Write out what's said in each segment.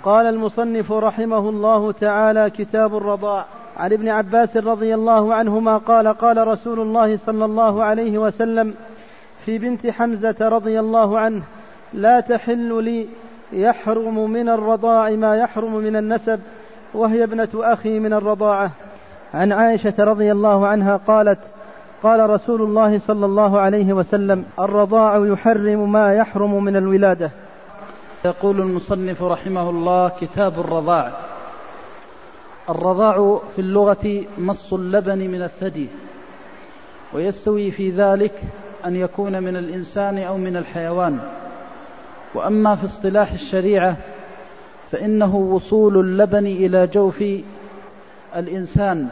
قال المصنف رحمه الله تعالى: كتاب الرضاع. عن ابن عباس رضي الله عنهما قال: قال رسول الله صلى الله عليه وسلم في بنت حمزة رضي الله عنه: لا تحل لي، يحرم من الرضاع ما يحرم من النسب، وهي ابنة أخي من الرضاعة. عن عائشة رضي الله عنها قالت: قال رسول الله صلى الله عليه وسلم: الرضاع يحرم ما يحرم من الولادة. يقول المصنف رحمه الله: كتاب الرضاع. الرضاع في اللغة مص اللبن من الثدي، ويستوي في ذلك أن يكون من الإنسان أو من الحيوان. وأما في اصطلاح الشريعة فإنه وصول اللبن إلى جوف الإنسان،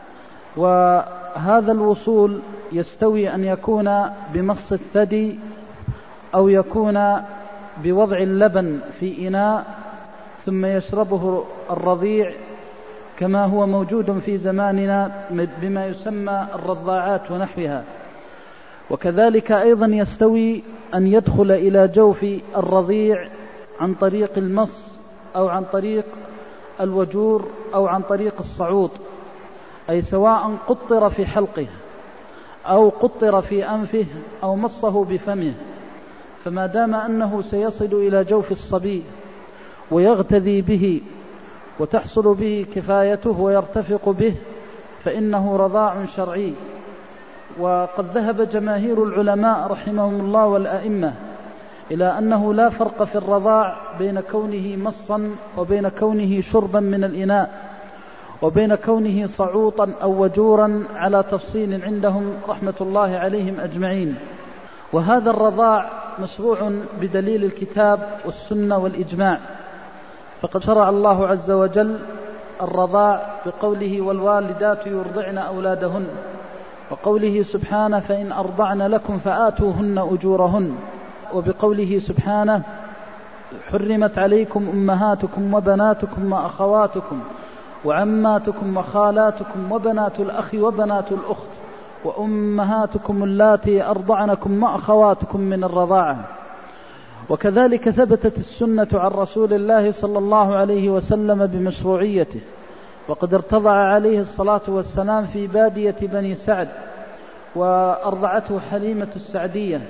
وهذا الوصول يستوي أن يكون بمص الثدي أو يكون بوضع اللبن في إناء ثم يشربه الرضيع، كما هو موجود في زماننا بما يسمى الرضاعات ونحوها. وكذلك أيضا يستوي أن يدخل إلى جوف الرضيع عن طريق المص أو عن طريق الوجور أو عن طريق الصعود، أي سواء قطر في حلقه أو قطر في أنفه أو مصه بفمه، فما دام أنه سيصل إلى جوف الصبي ويغتذي به وتحصل به كفايته ويرتفق به فإنه رضاع شرعي. وقد ذهب جماهير العلماء رحمهم الله والأئمة إلى أنه لا فرق في الرضاع بين كونه مصا وبين كونه شربا من الإناء وبين كونه صعوطا أو وجورا، على تفصيل عندهم رحمة الله عليهم أجمعين. وهذا الرضاع مشروع بدليل الكتاب والسنة والإجماع، فقد شرع الله عز وجل الرضاع بقوله: والوالدات يرضعن أولادهن، وقوله سبحانه: فإن أرضعن لكم فآتوهن أجورهن، وبقوله سبحانه: حرمت عليكم أمهاتكم وبناتكم وأخواتكم وعماتكم وخالاتكم وبنات الأخ وبنات الأخت وأمهاتكم اللاتي أرضعنكم وأخواتكم من الرضاعة. وكذلك ثبتت السنة عن رسول الله صلى الله عليه وسلم بمشروعيته، وقد ارتضع عليه الصلاة والسلام في بادية بني سعد، وأرضعته حليمة السعدية،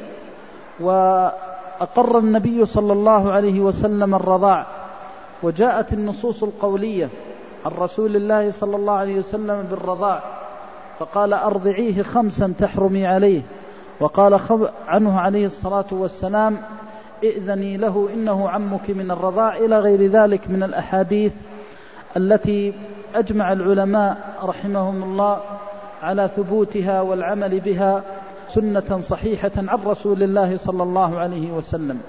وأقر النبي صلى الله عليه وسلم الرضاع. وجاءت النصوص القولية عن رسول الله صلى الله عليه وسلم بالرضاع، فقال: أرضعيه 5 تحرمي عليه. وقال عنه عليه الصلاة والسلام: ائذني له إنه عمك من الرضاع، إلى غير ذلك من الأحاديث التي أجمع العلماء رحمهم الله على ثبوتها والعمل بها سنة صحيحة عن رسول الله صلى الله عليه وسلم.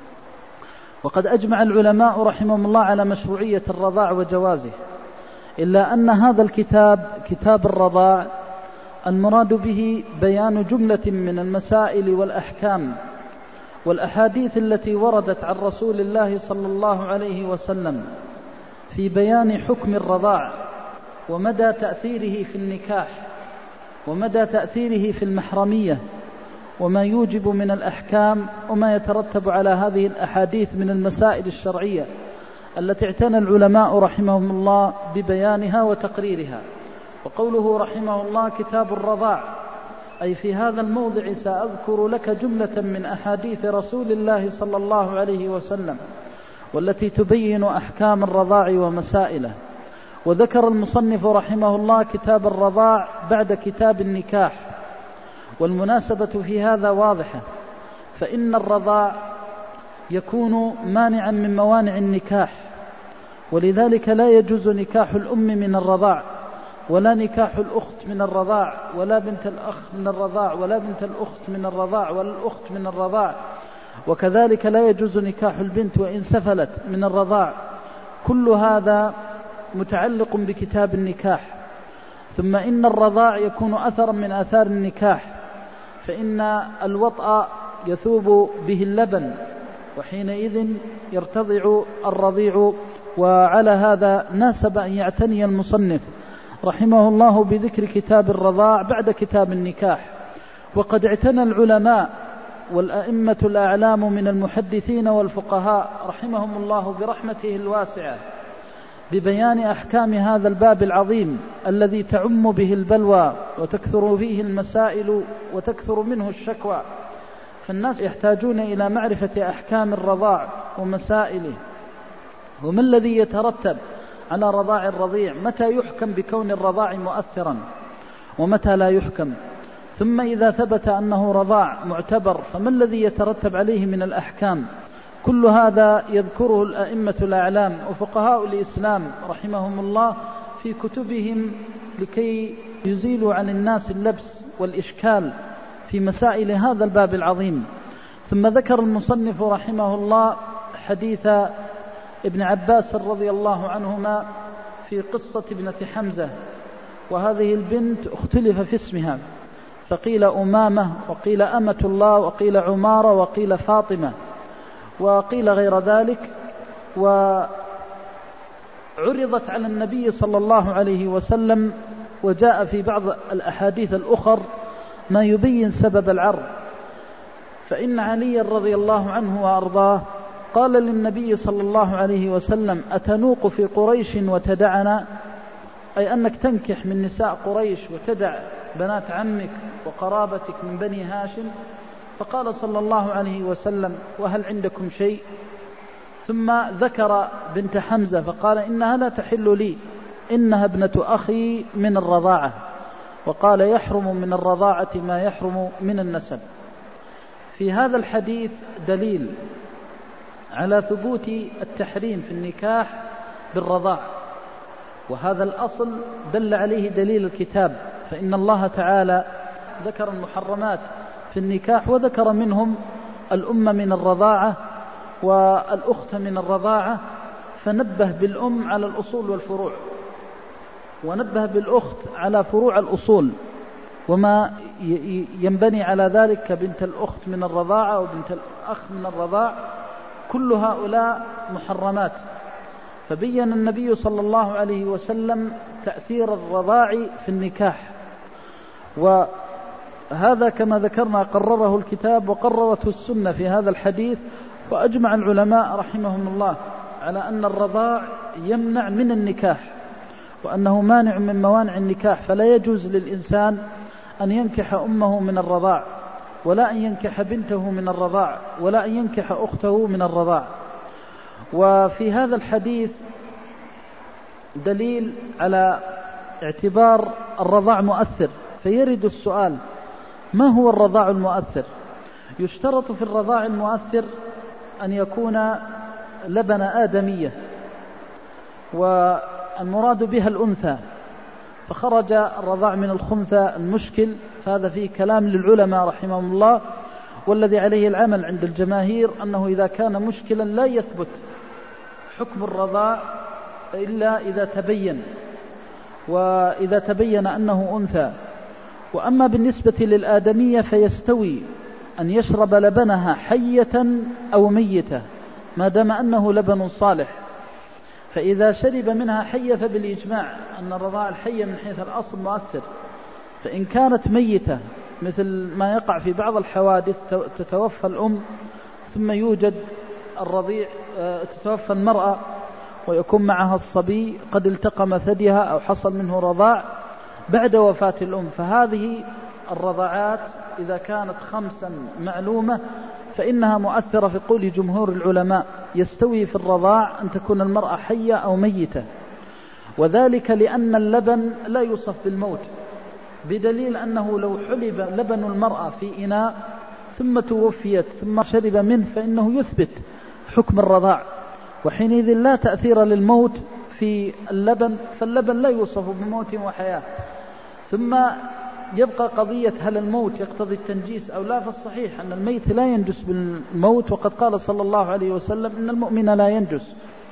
وقد أجمع العلماء رحمهم الله على مشروعية الرضاع وجوازه، إلا أن هذا الكتاب، كتاب الرضاع، المراد به بيان جملة من المسائل والأحكام والأحاديث التي وردت عن رسول الله صلى الله عليه وسلم في بيان حكم الرضاع ومدى تأثيره في النكاح ومدى تأثيره في المحرمية، وما يوجب من الأحكام وما يترتب على هذه الأحاديث من المسائل الشرعية التي اعتنى العلماء رحمهم الله ببيانها وتقريرها. وقوله رحمه الله: كتاب الرضاع، أي في هذا الموضع سأذكر لك جملة من أحاديث رسول الله صلى الله عليه وسلم والتي تبين أحكام الرضاع ومسائله. وذكر المصنف رحمه الله كتاب الرضاع بعد كتاب النكاح، والمناسبة في هذا واضحة، فإن الرضاع يكون مانعا من موانع النكاح، ولذلك لا يجوز نكاح الأم من الرضاع، ولا نكاح الأخت من الرضاع، ولا بنت الأخ من الرضاع، ولا بنت الأخت من الرضاع، ولا الأخت من الرضاع. وكذلك لا يجوز نكاح البنت وإن سفلت من الرضاع. كل هذا متعلق بكتاب النكاح. ثم إن الرضاع يكون أثرا من آثار النكاح، فإن الوطأ يثوب به اللبن، وحينئذ يرتضع الرضيع. وعلى هذا ناسب أن يعتني المصنف رحمه الله بذكر كتاب الرضاع بعد كتاب النكاح. وقد اعتنى العلماء والأئمة الأعلام من المحدثين والفقهاء رحمهم الله برحمته الواسعة ببيان أحكام هذا الباب العظيم الذي تعم به البلوى وتكثر فيه المسائل وتكثر منه الشكوى، فالناس يحتاجون إلى معرفة أحكام الرضاع ومسائله، وما الذي يترتب على رضاع الرضيع، متى يحكم بكون الرضاع مؤثرا ومتى لا يحكم، ثم إذا ثبت أنه رضاع معتبر فما الذي يترتب عليه من الأحكام. كل هذا يذكره الأئمة الأعلام وفقهاء الإسلام رحمهم الله في كتبهم لكي يزيلوا عن الناس اللبس والإشكال في مسائل هذا الباب العظيم. ثم ذكر المصنف رحمه الله حديث ابن عباس رضي الله عنهما في قصة ابنة حمزة، وهذه البنت اختلف في اسمها، فقيل أمامة وقيل أمة الله وقيل عمارة وقيل فاطمة وقيل غير ذلك، وعرضت على النبي صلى الله عليه وسلم، وجاء في بعض الأحاديث الأخر ما يبين سبب العرض. فإن علي رضي الله عنه وأرضاه قال للنبي صلى الله عليه وسلم: أتنوق في قريش وتدعنا، أي أنك تنكح من نساء قريش وتدع بنات عمك وقرابتك من بني هاشم؟ فقال صلى الله عليه وسلم: وهل عندكم شيء؟ ثم ذكر بنت حمزة فقال: إنها لا تحل لي، إنها ابنة أخي من الرضاعة، وقال: يحرم من الرضاعة ما يحرم من النسب. في هذا الحديث دليل على ثبوت التحريم في النكاح بالرضاع، وهذا الأصل دل عليه دليل الكتاب، فإن الله تعالى ذكر المحرمات في النكاح وذكر منهم الأم من الرضاعة والأخت من الرضاعة، فنبه بالأم على الأصول والفروع، ونبه بالأخت على فروع الأصول وما ينبني على ذلك كبنت الأخت من الرضاعة وبنت الأخ من الرضاع، كل هؤلاء محرمات. فبين النبي صلى الله عليه وسلم تأثير الرضاع في النكاح، وهذا كما ذكرنا قرره الكتاب وقررته السنة في هذا الحديث. وأجمع العلماء رحمهم الله على أن الرضاع يمنع من النكاح، وأنه مانع من موانع النكاح، فلا يجوز للإنسان أن ينكح أمه من الرضاع، ولا أن ينكح بنته من الرضاع، ولا أن ينكح أخته من الرضاع. وفي هذا الحديث دليل على اعتبار الرضاع مؤثر، فيرد السؤال: ما هو الرضاع المؤثر؟ يشترط في الرضاع المؤثر أن يكون لبن آدمية، والمراد بها الأنثى، فخرج الرضاع من الخنثى المشكل، فهذا فيه كلام للعلماء رحمهم الله، والذي عليه العمل عند الجماهير أنه إذا كان مشكلا لا يثبت حكم الرضاع إلا إذا تبين، وإذا تبين أنه أنثى. وأما بالنسبة للآدمية فيستوي أن يشرب لبنها حية أو ميتة ما دام أنه لبن صالح، فإذا شرب منها حية فبالإجماع أن الرضاع الحية من حيث الأصل مؤثر. فإن كانت ميتة مثل ما يقع في بعض الحوادث، تتوفى الأم ثم يوجد الرضيع، تتوفى المرأة ويكون معها الصبي قد التقم ثديها أو حصل منه رضاع بعد وفاة الأم، فهذه الرضاعات إذا كانت 5 معلومة فإنها مؤثرة في قول جمهور العلماء. يستوي في الرضاع أن تكون المرأة حية أو ميتة، وذلك لأن اللبن لا يوصف بالموت، بدليل أنه لو حلب لبن المرأة في إناء ثم توفيت ثم شرب منه فإنه يثبت حكم الرضاع، وحينئذ لا تأثير للموت في اللبن، فاللبن لا يوصف بموت وحياة. ثم يبقى قضية هل الموت يقتضي التنجيس أو لا، فالصحيح أن الميت لا ينجس بالموت، وقد قال صلى الله عليه وسلم إن المؤمن لا ينجس.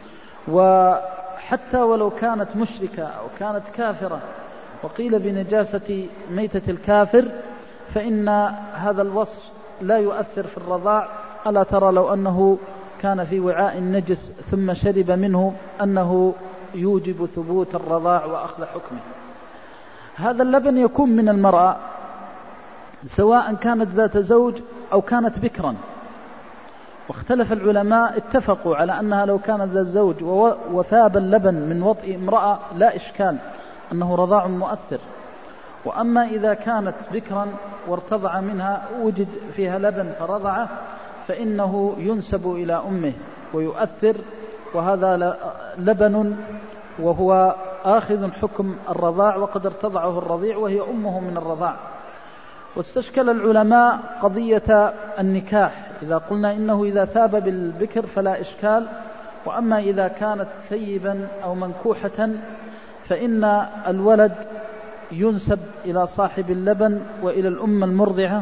وحتى ولو كانت مشركة أو كانت كافرة وقيل بنجاسة ميتة الكافر فإن هذا الوصف لا يؤثر في الرضاع. ألا ترى لو أنه كان في وعاء نجس ثم شرب منه أنه يوجب ثبوت الرضاع وأخذ حكمه. هذا اللبن يكون من المرأة سواء كانت ذات زوج أو كانت بكرا. واختلف العلماء، اتفقوا على أنها لو كانت ذات زوج وثاب اللبن من وطئ امرأة لا إشكال، أنه رضاع مؤثر. وأما إذا كانت بكرا وارتضع منها وجد فيها لبن فرضعه فإنه ينسب إلى أمه ويؤثر، وهذا لبن وهو آخذ حكم الرضاع وقد ارتضعه الرضيع وهي أمه من الرضاع. واستشكل العلماء قضية النكاح، إذا قلنا إنه إذا ثاب بالبكر فلا إشكال، وأما إذا كانت ثيبا أو منكوحة فإن الولد ينسب إلى صاحب اللبن وإلى الأم المرضعة،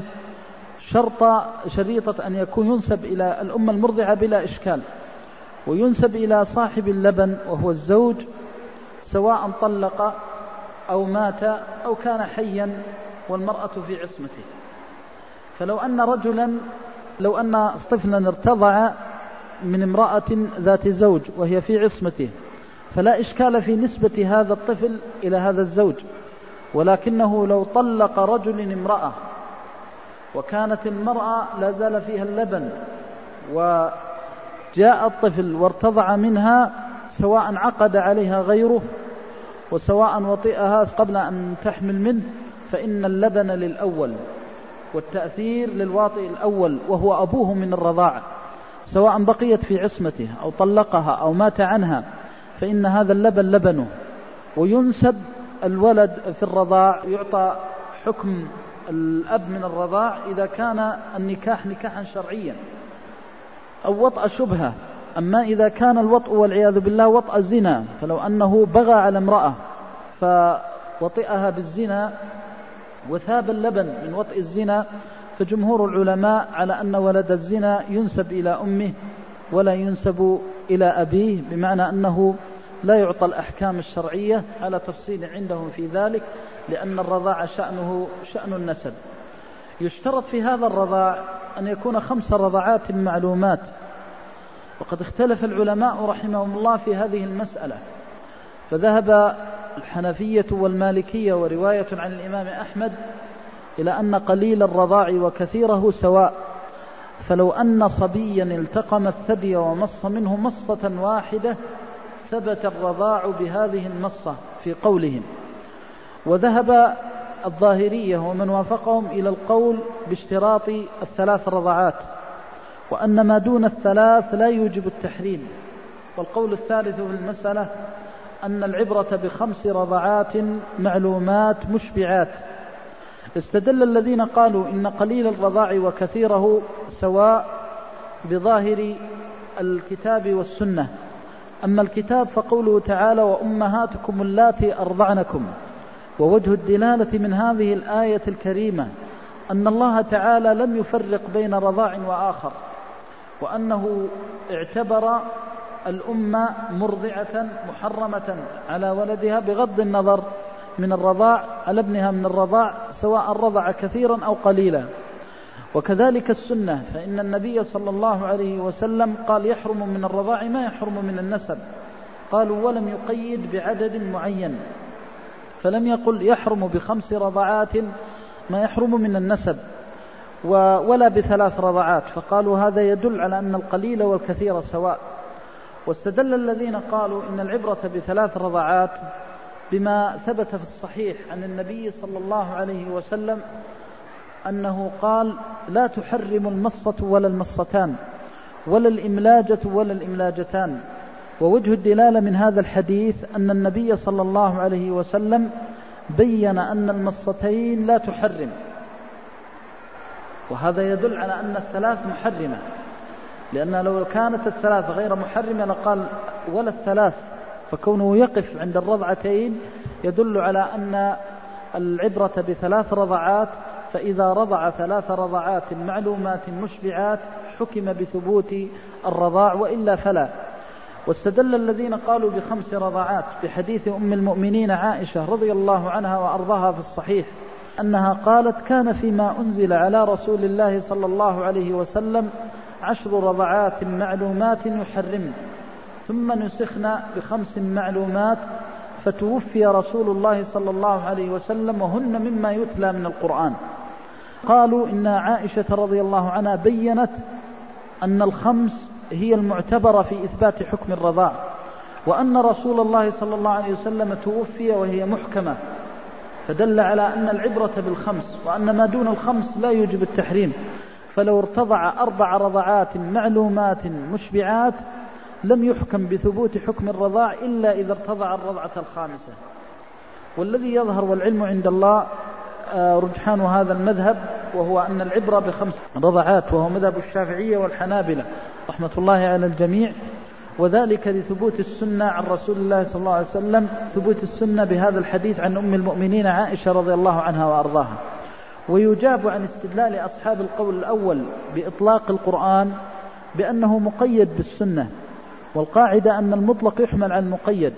شريطة أن يكون ينسب إلى الأم المرضعة بلا إشكال، وينسب إلى صاحب اللبن وهو الزوج سواء طلق أو مات أو كان حيا والمرأة في عصمته. فلو أن طفلا ارتضع من امرأة ذات زوج وهي في عصمته فلا إشكال في نسبة هذا الطفل إلى هذا الزوج، ولكنه لو طلق رجل امرأة وكانت المرأة لا زال فيها اللبن وجاء الطفل وارتضع منها، سواء عقد عليها غيره وسواء وطئها قبل أن تحمل منه، فإن اللبن للأول والتأثير للواطئ الأول وهو أبوه من الرضاعة، سواء بقيت في عصمته أو طلقها أو مات عنها، فإن هذا اللبن لبنه. وينسب الولد في الرضاع، يعطى حكم الأب من الرضاع إذا كان النكاح نكاحا شرعيا أو وطأ شبهة. أما إذا كان الوطء والعياذ بالله وطأ الزنا، فلو أنه بغى على امرأة فوطئها بالزنا وثاب اللبن من وطئ الزنا، فجمهور العلماء على أن ولد الزنا ينسب إلى أمه ولا ينسب إلى أبيه، بمعنى أنه لا يعطى الأحكام الشرعية على تفصيل عندهم في ذلك، لأن الرضاع شأنه شأن النسب. يشترط في هذا الرضاع أن يكون 5 رضعات معلومات، وقد اختلف العلماء رحمهم الله في هذه المسألة، فذهب الحنفية والمالكية ورواية عن الإمام أحمد إلى أن قليل الرضاع وكثيره سواء، فلو أن صبيا التقم الثدي ومص منه مصة واحدة ثبت الرضاع بهذه المصة في قولهم. وذهب الظاهرية ومن وافقهم إلى القول باشتراط 3 رضعات، وأن ما دون 3 لا يوجب التحريم. والقول الثالث في المسألة أن العبرة ب5 رضعات معلومات مشبعات. استدل الذين قالوا إن قليل الرضاع وكثيره سواء بظاهر الكتاب والسنة. أما الكتاب فقوله تعالى وأمهاتكم اللاتي أرضعنكم، ووجه الدلالة من هذه الآية الكريمة أن الله تعالى لم يفرق بين رضاع وآخر، وأنه اعتبر الأم مرضعة محرمة على ولدها بغض النظر من الرضاع على ابنها من الرضاع، سواء رضع كثيرا أو قليلا. وكذلك السنة، فإن النبي صلى الله عليه وسلم قال يحرم من الرضاع ما يحرم من النسب، قالوا ولم يقيد بعدد معين، فلم يقل يحرم ب5 رضعات ما يحرم من النسب ولا ب3 رضعات، فقالوا هذا يدل على أن القليل والكثير سواء. واستدل الذين قالوا إن العبرة ب3 رضعات بما ثبت في الصحيح عن النبي صلى الله عليه وسلم أنه قال لا تحرم المصة ولا المصتان ولا الإملاجة ولا الإملاجتان. ووجه الدلالة من هذا الحديث أن النبي صلى الله عليه وسلم بين أن المصتين لا تحرم، وهذا يدل على أن 3 محرمة، لأن لو كانت 3 غير محرمة لقال ولا 3، فكونه يقف عند الرضعتين يدل على أن العبرة ب3 رضعات، فإذا رضع 3 رضعات معلومات مشبعات حكم بثبوت الرضاع وإلا فلا. واستدل الذين قالوا ب5 رضعات بحديث أم المؤمنين عائشة رضي الله عنها وأرضاها في الصحيح أنها قالت كان فيما أنزل على رسول الله صلى الله عليه وسلم 10 رضعات معلومات يحرمن، ثم نسخنا ب5 معلومات، فتوفي رسول الله صلى الله عليه وسلم وهن مما يتلى من القرآن. قالوا إن عائشة رضي الله عنها بيّنت أن الخمس هي المعتبرة في إثبات حكم الرضاع، وأن رسول الله صلى الله عليه وسلم توفي وهي محكمة، فدل على أن العبرة بالخمس، وأن ما دون الخمس لا يوجب التحريم. فلو ارتضع 4 رضعات معلومات مشبعات لم يحكم بثبوت حكم الرضاع إلا إذا ارتضع الرضعة الخامسة. والذي يظهر والعلم عند الله رجحان هذا المذهب، وهو أن العبرة ب5 رضعات، وهو مذهب الشافعية والحنابلة رحمة الله على الجميع، وذلك لثبوت السنة عن رسول الله صلى الله عليه وسلم، ثبوت السنة بهذا الحديث عن أم المؤمنين عائشة رضي الله عنها وأرضاها. ويجاب عن استدلال أصحاب القول الأول بإطلاق القرآن بأنه مقيد بالسنة، والقاعدة أن المطلق يحمل على المقيد.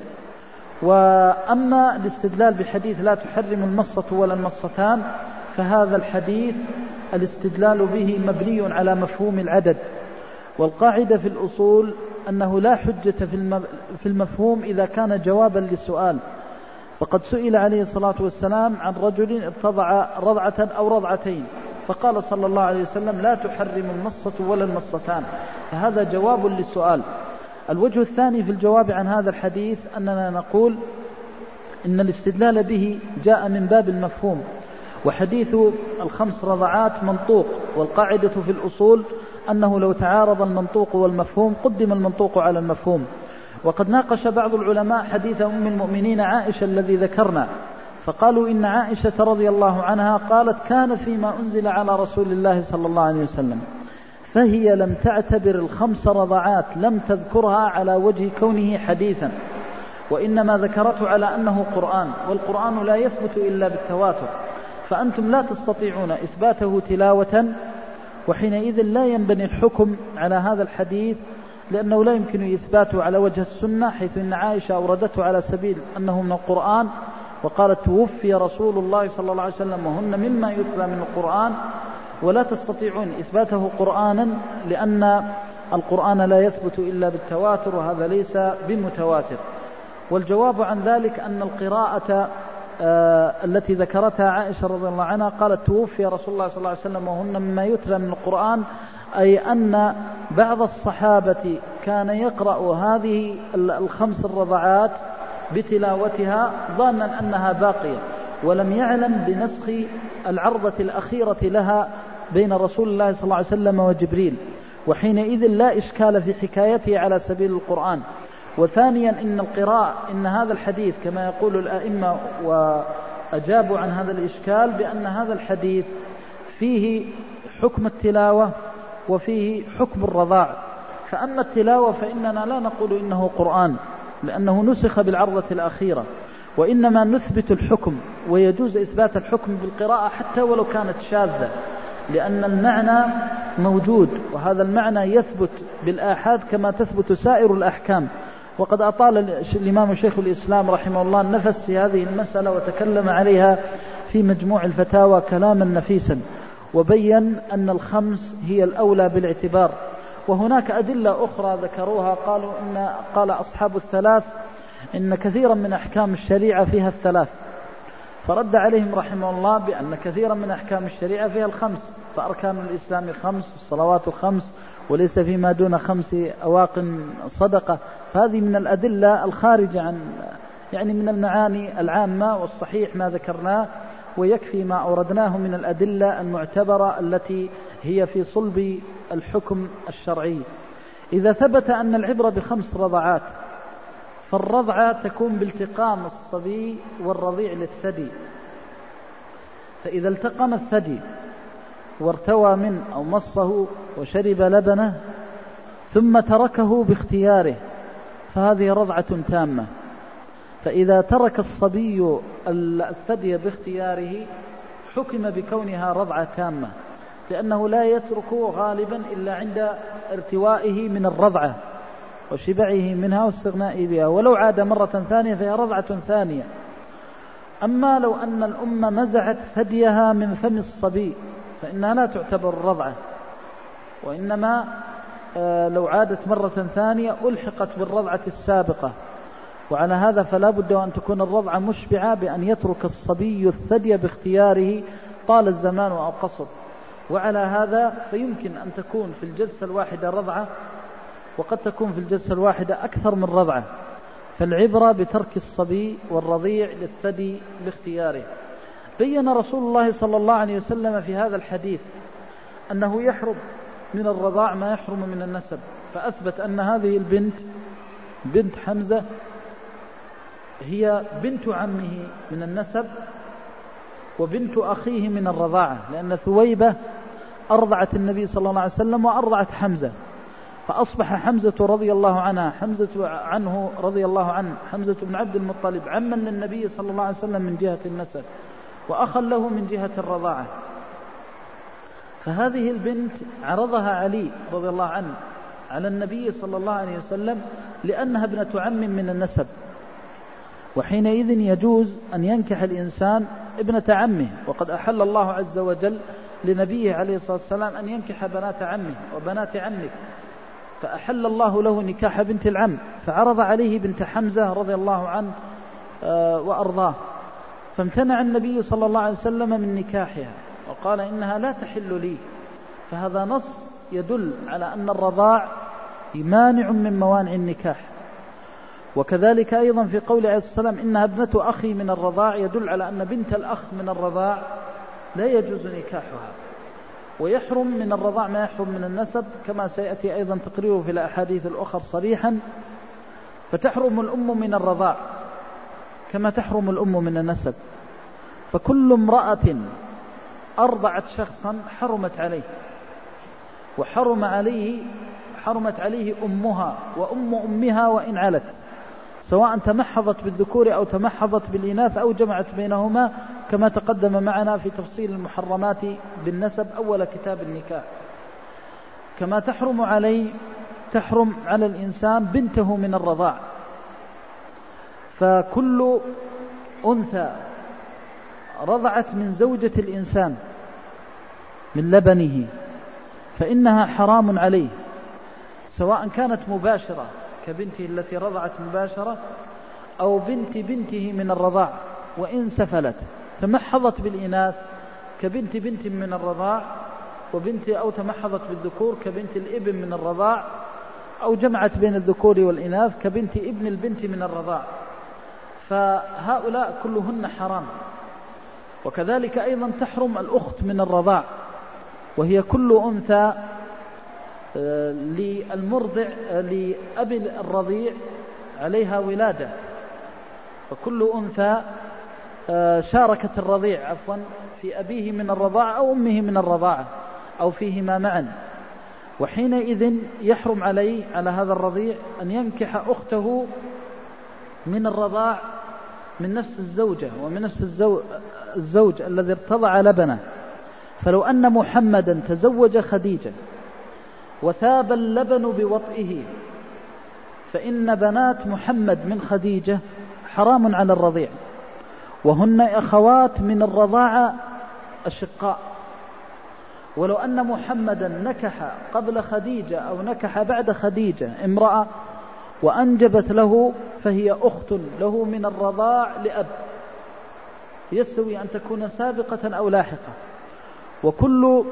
وأما الاستدلال بحديث لا تحرم المصة ولا المصتان، فهذا الحديث الاستدلال به مبني على مفهوم العدد، والقاعدة في الأصول أنه لا حجة في المفهوم إذا كان جوابا للسؤال. فقد سئل عليه الصلاة والسلام عن رجل ارتضع رضعة أو رضعتين، فقال صلى الله عليه وسلم لا تحرم المصة ولا المصتان، فهذا جواب للسؤال. الوجه الثاني في الجواب عن هذا الحديث أننا نقول إن الاستدلال به جاء من باب المفهوم، وحديث 5 رضعات منطوق، والقاعدة في الأصول أنه لو تعارض المنطوق والمفهوم قدم المنطوق على المفهوم. وقد ناقش بعض العلماء حديث أم المؤمنين عائشة الذي ذكرنا، فقالوا إن عائشة رضي الله عنها قالت كان فيما أنزل على رسول الله صلى الله عليه وسلم، فهي لم تعتبر 5 رضعات، لم تذكرها على وجه كونه حديثا، وإنما ذكرته على أنه قرآن، والقرآن لا يثبت إلا بالتواتر، فأنتم لا تستطيعون إثباته تلاوة، وحينئذ لا ينبني الحكم على هذا الحديث، لأنه لا يمكن إثباته على وجه السنة، حيث إن عائشة أوردته على سبيل أنه من القرآن، وقالت توفي رسول الله صلى الله عليه وسلم وهن مما يتلى من القرآن، ولا تستطيعون إثباته قرآنا لأن القرآن لا يثبت إلا بالتواتر، وهذا ليس بمتواتر. والجواب عن ذلك أن القراءة التي ذكرتها عائشة رضي الله عنها قالت توفي رسول الله صلى الله عليه وسلم وهن مما يتلى من القرآن، أي أن بعض الصحابة كان يقرأ هذه 5 الرضعات بتلاوتها ظانا أنها باقية، ولم يعلم بنسخ العرضة الأخيرة لها بين رسول الله صلى الله عليه وسلم وجبريل، وحينئذ لا إشكال في حكايته على سبيل القرآن. وثانيا إن القراءة، إن هذا الحديث كما يقول الأئمة وأجابوا عن هذا الإشكال بأن هذا الحديث فيه حكم التلاوة وفيه حكم الرضاع. فأما التلاوة فإننا لا نقول إنه قرآن لأنه نسخ بالعرضة الأخيرة، وإنما نثبت الحكم، ويجوز إثبات الحكم بالقراءة حتى ولو كانت شاذة، لأن المعنى موجود، وهذا المعنى يثبت بالآحاد كما تثبت سائر الأحكام. وقد أطال الإمام شيخ الإسلام رحمه الله النفس في هذه المسألة، وتكلم عليها في مجموع الفتاوى كلاما نفيسا، وبين أن 5 هي الأولى بالاعتبار. وهناك أدلة أخرى ذكروها، قال أصحاب 3 إن كثيرا من أحكام الشريعة فيها 3، فرد عليهم رحمه الله بأن كثيرا من أحكام الشريعة فيها 5، فأركان الإسلام 5، الصلوات 5، وليس فيما دون 5 أواق صدقة. فهذه من الأدلة الخارجة عن من المعاني العامة، والصحيح ما ذكرناه، ويكفي ما أوردناه من الأدلة المعتبرة التي هي في صلب الحكم الشرعي. إذا ثبت أن العبرة ب5 رضعات، فالرضعة تكون بالتقام الصبي والرضيع للثدي، فإذا التقم الثدي وارتوى منه أو مصه وشرب لبنه ثم تركه باختياره فهذه رضعة تامة. فإذا ترك الصبي الثدي باختياره حكم بكونها رضعة تامة، لأنه لا يترك غالبا إلا عند ارتوائه من الرضعة وشبعه منها واستغنائه بها، ولو عاد مرة ثانية فهي رضعة ثانية. أما لو أن الأم مزعت ثديها من فم الصبي فإنها لا تعتبر رضعة، وإنما لو عادت مرة ثانية ألحقت بالرضعة السابقة. وعلى هذا فلا بد أن تكون الرضعة مشبعة بأن يترك الصبي الثدي باختياره طال الزمان أو قصر. وعلى هذا فيمكن أن تكون في الجلسة الواحدة رضعة، وقد تكون في الجلسة الواحدة أكثر من رضعة، فالعبرة بترك الصبي والرضيع للثدي باختياره. بين رسول الله صلى الله عليه وسلم في هذا الحديث أنه يحرم من الرضاع ما يحرم من النسب، فأثبت أن هذه البنت بنت حمزة هي بنت عمه من النسب وبنت أخيه من الرضاعة، لأن ثويبة أرضعت النبي صلى الله عليه وسلم وأرضعت حمزة، فأصبح حمزة رضي الله عنه حمزة بن عبد المطلب عما للنبي صلى الله عليه وسلم من جهة النسب وأخا له من جهة الرضاعة. فهذه البنت عرضها علي رضي الله عنه على النبي صلى الله عليه وسلم لأنها ابنة عم من النسب، وحينئذ يجوز أن ينكح الإنسان ابنة عمه، وقد أحل الله عز وجل لنبيه عليه الصلاة والسلام أن ينكح بنات عمه وبنات عمه، فأحل الله له نكاح بنت العم، فعرض عليه بنت حمزة رضي الله عنه وأرضاه، فامتنع النبي صلى الله عليه وسلم من نكاحها وقال إنها لا تحل لي. فهذا نص يدل على أن الرضاع مانع من موانع النكاح. وكذلك أيضا في قول عليه الصلاة والسلام إنها ابنة أخي من الرضاع، يدل على أن بنت الأخ من الرضاع لا يجوز نكاحها. ويحرم من الرضاع ما يحرم من النسب، كما سيأتي أيضا تقريره في الأحاديث الأخرى صريحا. فتحرم الأم من الرضاع كما تحرم الأم من النسب، فكل امرأة أرضعت شخصا حرمت عليه، حرمت عليه أمها وأم أمها وإن علت، سواء تمحضت بالذكور أو تمحضت بالإناث أو جمعت بينهما، كما تقدم معنا في تفصيل المحرمات بالنسب أول كتاب النكاح. كما تحرم على الإنسان بنته من الرضاع، فكل أنثى رضعت من زوجة الإنسان من لبنه فإنها حرام عليه، سواء كانت مباشرة كبنته التي رضعت مباشرة أو بنته من الرضاع، وإن سفلت تمحضت بالإناث كبنت من الرضاع، أو تمحضت بالذكور كبنت الابن من الرضاع، أو جمعت بين الذكور والإناث كبنت ابن البنت من الرضاع، فهؤلاء كلهن حرام. وكذلك أيضا تحرم الأخت من الرضاع، وهي كل أنثى لأب الرضيع عليها ولادة، فكل أنثى شاركت الرضيع في أبيه من الرضاعة أو أمه من الرضاعة أو فيهما معا، وحينئذ يحرم عليه على هذا الرضيع أن ينكح أخته من الرضاع من نفس الزوجة ومن نفس الزوج الذي ارتضع لبنه. فلو أن محمدا تزوج خديجة وثاب اللبن بوطئه، فإن بنات محمد من خديجة حرام على الرضيع، وهن أخوات من الرضاعة الشقاء. ولو أن محمدا نكح قبل خديجة أو نكح بعد خديجة امرأة وأنجبت له، فهي أخت له من الرضاع لأب، يستوي أن تكون سابقة أو لاحقة. وكل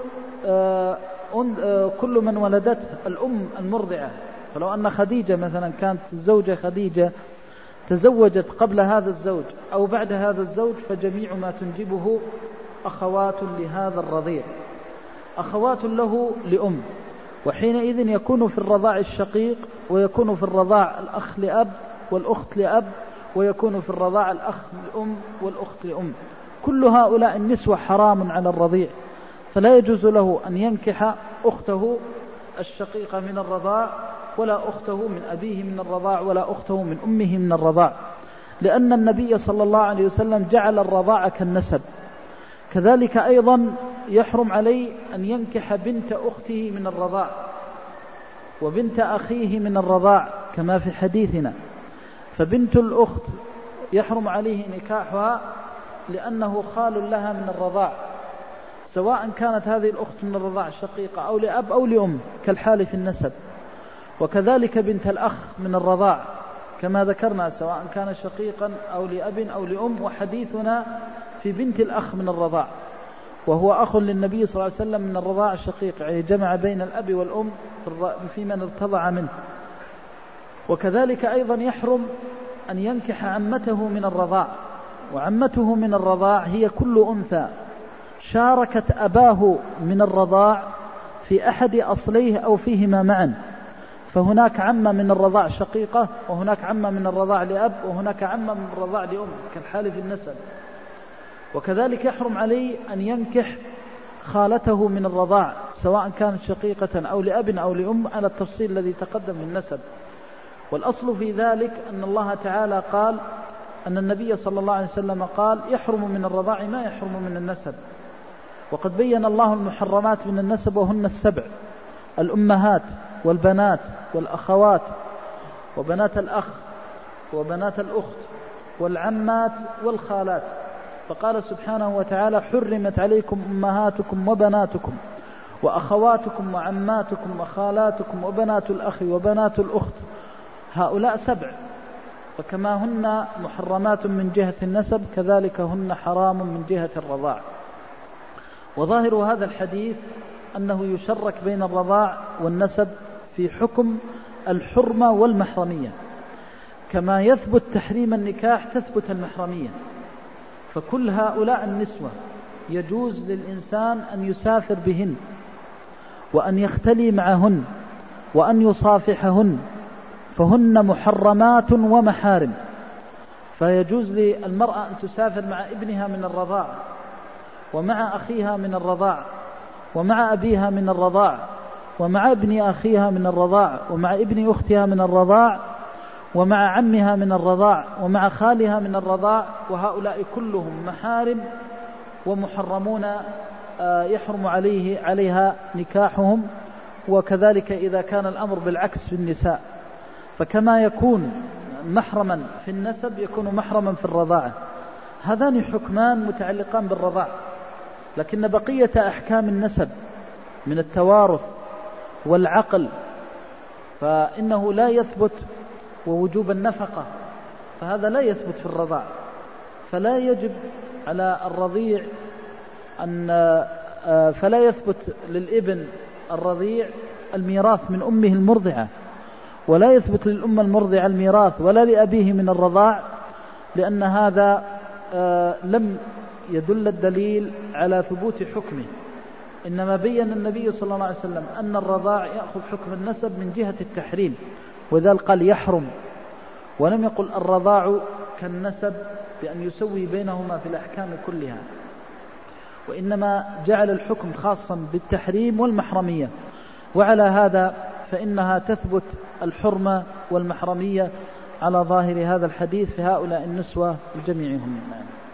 كل من ولدته الأم المرضعة، فلو أن خديجة مثلا كانت الزوجة خديجة تزوجت قبل هذا الزوج أو بعد هذا الزوج، فجميع ما تنجبه أخوات لهذا الرضيع، أخوات له لأم، وحينئذ يكون في الرضاع الشقيق، ويكون في الرضاع الأخ لأب والأخت لأب، ويكون في الرضاع الأخ لأم والأخت لأم. كل هؤلاء النسوة حرام على الرضيع، فلا يجوز له أن ينكح أخته الشقيقة من الرضاع، ولا أخته من أبيه من الرضاع، ولا أخته من أمه من الرضاع، لأن النبي صلى الله عليه وسلم جعل الرضاع كالنسب. كذلك أيضا يحرم عليه أن ينكح بنت أخته من الرضاع وبنت أخيه من الرضاع كما في حديثنا. فبنت الأخت يحرم عليه نكاحها لأنه خال لها من الرضاع، سواء كانت هذه الأخت من الرضاع الشقيقة أو لأب أو لأم كالحال في النسب. وكذلك بنت الأخ من الرضاع كما ذكرنا، سواء كان شقيقا أو لأب أو لأم، وحديثنا في بنت الأخ من الرضاع. وهو أخ للنبي صلى الله عليه وسلم من الرضاع الشقيق، يعني جمع بين الأب والأم في من ارتضع منه. وكذلك أيضا يحرم أن ينكح عمته من الرضاع، وعمته من الرضاع هي كل أنثى شاركت أباه من الرضاع في أحد أصليه أو فيهما معا، فهناك عمة من الرضاع شقيقة، وهناك عمة من الرضاع لأب، وهناك عمة من الرضاع لأم كالحال في النسب. وكذلك يحرم عليه أن ينكح خالته من الرضاع سواء كانت شقيقة أو لأب أو لأم على التفصيل الذي تقدم في النسب. والأصل في ذلك أن الله تعالى قال أن النبي صلى الله عليه وسلم قال يحرم من الرضاع ما يحرم من النسب. وقد بين الله المحرمات من النسب وهن 7: الأمهات والبنات والأخوات وبنات الأخ وبنات الأخت والعمات والخالات. فقال سبحانه وتعالى حرمت عليكم أمهاتكم وبناتكم وأخواتكم وعماتكم وخالاتكم وبنات الأخ وبنات الأخت، هؤلاء 7، فكما هن محرمات من جهة النسب كذلك هن حرام من جهة الرضاع. وظاهر هذا الحديث أنه يشرك بين الرضاع والنسب في حكم الحرمة والمحرمية، كما يثبت تحريم النكاح تثبت المحرمية. فكل هؤلاء النسوة يجوز للإنسان أن يسافر بهن وأن يختلي معهن وأن يصافحهن، فهن محرمات ومحارم. فيجوز للمرأة أن تسافر مع ابنها من الرضاع ومع أخيها من الرضاع ومع أبيها من الرضاع ومع ابن أخيها من الرضاع ومع ابن أختها من الرضاع ومع عمها من الرضاع ومع خالها من الرضاع، وهؤلاء كلهم محارم ومحرمون يحرم عليها نكاحهم. وكذلك إذا كان الأمر بالعكس في النساء، فكما يكون محرما في النسب يكون محرما في الرضاعة. هذان حكمان متعلقان بالرضاع، لكن بقية أحكام النسب من التوارث والعقل فإنه لا يثبت، ووجوب النفقة فهذا لا يثبت في الرضاع. فلا يجب على الرضيع فلا يثبت للابن الرضيع الميراث من أمه المرضعة، ولا يثبت للأم المرضعة الميراث، ولا لأبيه من الرضاع، لأن هذا لم يدل الدليل على ثبوت حكمه. إنما بين النبي صلى الله عليه وسلم أن الرضاع يأخذ حكم النسب من جهة التحريم، وذلك قال يحرم، ولم يقل الرضاع كالنسب بأن يسوي بينهما في الأحكام كلها، وإنما جعل الحكم خاصا بالتحريم والمحرمية. وعلى هذا فإنها تثبت الحرمة والمحرمية على ظاهر هذا الحديث في هؤلاء النسوة جميعهم.